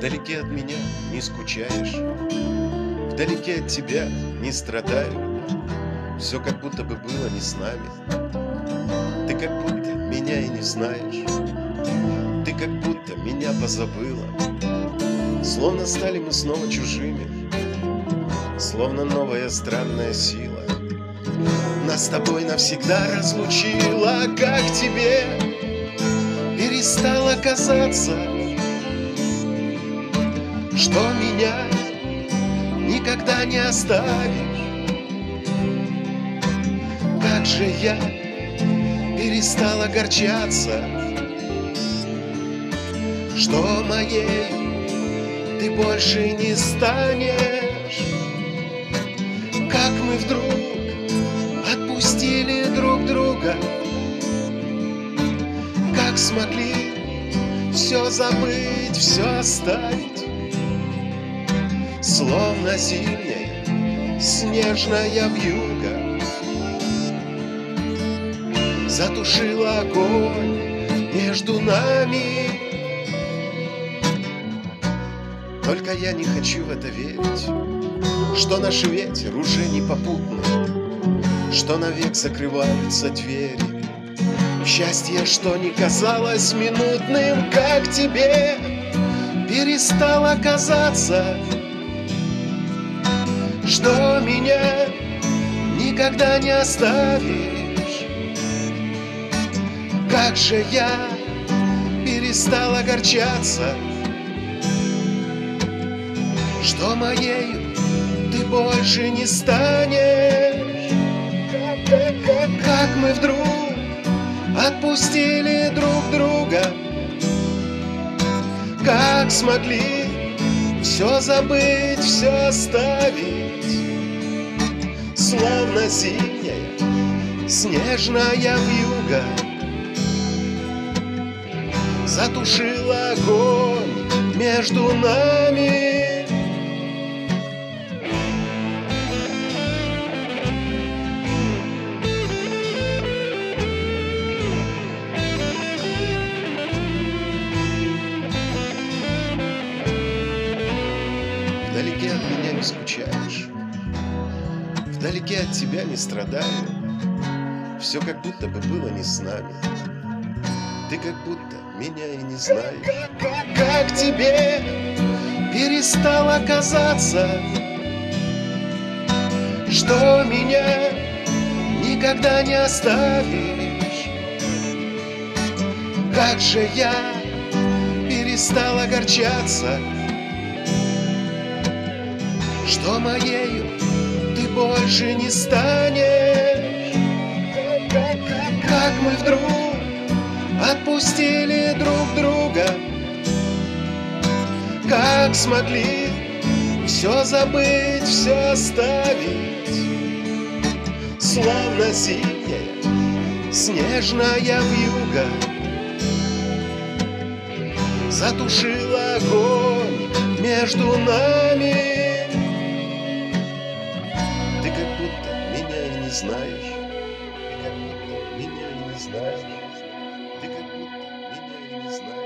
Вдалеке от меня не скучаешь, вдалеке от тебя не страдаю. Все как будто бы было не с нами. Ты как будто меня и не знаешь. Ты как будто меня позабыла. Словно стали мы снова чужими, словно новая странная сила нас с тобой навсегда разлучила. Как тебе перестало казаться, что меня никогда не оставишь? Как же я перестал огорчаться, что моей ты больше не станешь. Как мы вдруг отпустили друг друга, как смогли все забыть, все оставить. Словно зимняя снежная вьюга затушила огонь между нами. Только я не хочу в это верить, что наш ветер уже не попутный, что навек закрываются двери. Счастье, что не казалось минутным, как тебе перестало казаться, что меня никогда не оставишь. Как же я перестал огорчаться, что моею ты больше не станешь. Как мы вдруг отпустили друг друга, как смогли все забыть, все оставить. Словно зимняя снежная вьюга затушила огонь между нами. Вдалеке от меня не скучаешь, вдалеке от тебя не страдаю. Все как будто бы было не с нами. Ты как будто меня и не знаешь. Как тебе перестало казаться, что меня никогда не оставишь? Как же я перестал огорчаться, что моею ты больше не станешь. Как мы вдруг отпустили друг друга, как смогли все забыть, все оставить. Словно зимняя снежная вьюга затушила огонь между нами. Ты как будто меня и не знаешь, ты как будто меня и не знаешь, ты как будто меня и не знаешь.